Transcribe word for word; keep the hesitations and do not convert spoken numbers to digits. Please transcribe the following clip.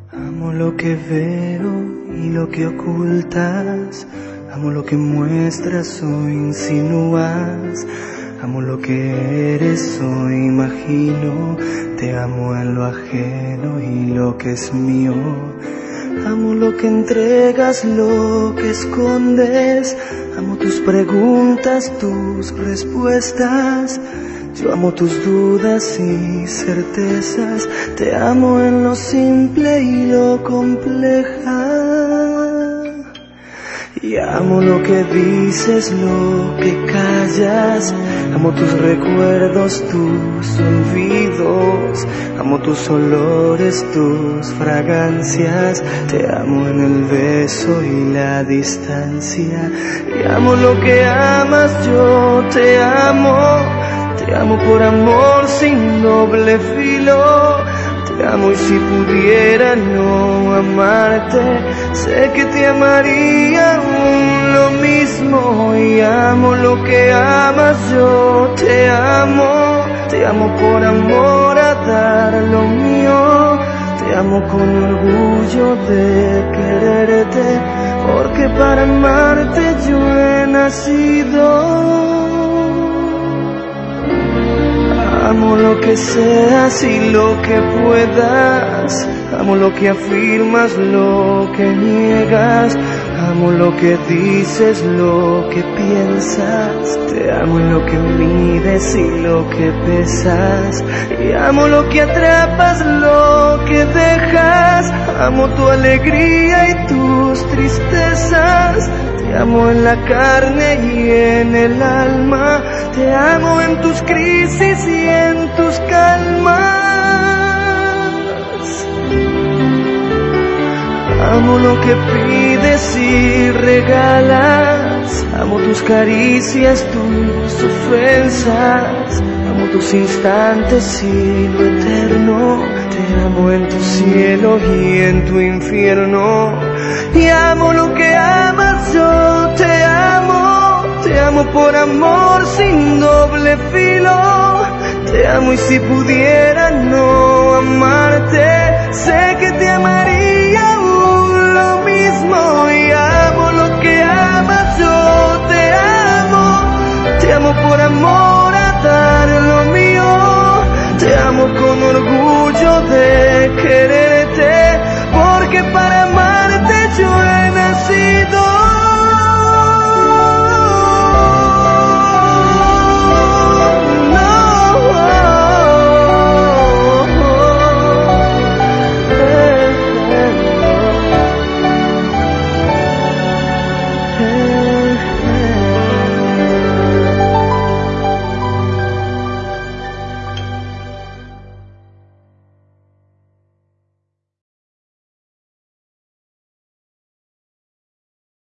Amo lo que veo y lo que ocultas, amo lo que muestras o insinúas, amo lo que eres o imagino, te amo en lo ajeno y lo que es mío. Amo lo que entregas, lo que escondes, amo tus preguntas, tus respuestas. Yo amo tus dudas y certezas, te amo en lo simple y lo compleja. Y amo lo que dices, lo que callas, amo tus recuerdos, tus olvidos, amo tus olores, tus fragancias, te amo en el beso y la distancia. Y amo lo que amas, yo te amo. Te amo por amor sin doble filo, te amo y si pudiera no amarte, sé que te amaría aún lo mismo. Y amo lo que amas, yo te amo, te amo por amor a dar lo mío, te amo con orgullo de quererte, porque para amarte yo he nacido. Amo lo que seas y lo que puedas, amo lo que afirmas, lo que niegas, amo lo que dices, lo que piensas, te amo en lo que mides y lo que pesas, y amo lo que atrapas, lo que dejas, amo tu alegría y tus tristezas. Te amo en la carne y en el alma, te amo en tus crisis y en tus calmas. Amo lo que pides y regalas, amo tus caricias, tus ofensas, amo tus instantes y lo eterno, te amo en tu cielo y en tu infierno. Y amo lo que amas, yo te amo, te amo por amor sin doble filo, te amo y si pudiera no amarte,